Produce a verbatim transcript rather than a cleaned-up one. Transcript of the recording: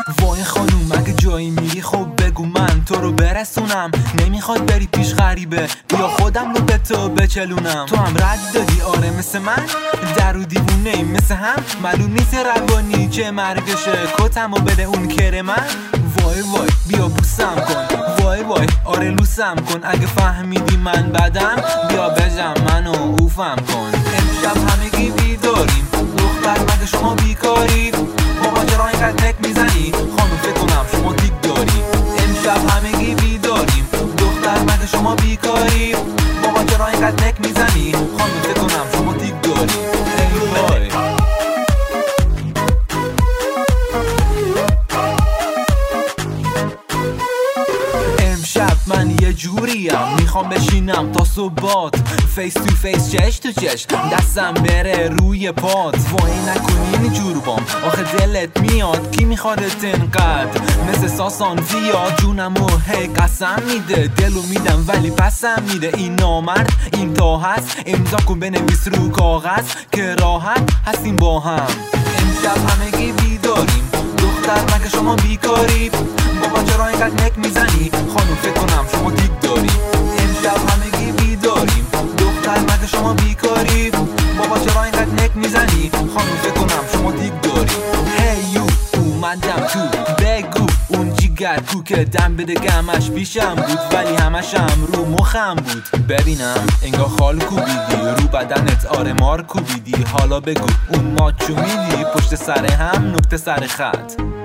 وای خانوم اگه جایی میری خب بگو من تو رو برسونم. نمیخواد بری پیش غریبه بیا خودم رو به تو بچلونم. تو هم رد دادی آره مثل من در و دیوونه ای مثل هم. معلوم نیست روانی چه مرگشه کتم و بده اون کره من. وای وای بیا بوسم کن وای وای آره لوسم کن. اگه فهمیدی من بدم بیا بجم منو اوفم کن. امشب همگی بیداریم دختر مگه شما بیکاری؟ بابا چرا اینقدر نک میزنی؟ خانم فکر کنم شما دیگ داری. امشب همگی بیداریم دختر مگه شما بیکاری؟ بابا چرا اینقدر نک میزنی؟ خانم فکر کنم شما دیگ داری. ای وای من یه جوریم میخوام بشینم تا صبحات فیس تو فیس چش تو چش دستم بره روی پات. وای نکنین اینجور بام آخه دلت میاد کی میخوادت انقدر مثل ساسان زیاد. جونمو هی قسم میده دلو میدم ولی پسم میده. این نامرد این تا هست امضا کن بنویس رو کاغذ که راحت هستیم با هم. امشب همگی بیداریم دختر مگه شما بیکاری؟ بابا چرا اینقدر نک میزنی؟ خانم فکر کنم شما دیگ داری. امشب همگی بیداریم دختر مگه شما بیکاری؟ بابا چرا اینقدر نک میزنی؟ خانم فکر کنم شما دیگ داری. هی یو اومدم تو بگو اون جیگر کو که دم بده گمش پیشم بود ولی همشم رو مخم بود. ببینم انگار خال کوبیدی رو بدنت آره مار کوبیدی. حالا بگو اون ماچو میدی پشت سر هم نقطه سر خط.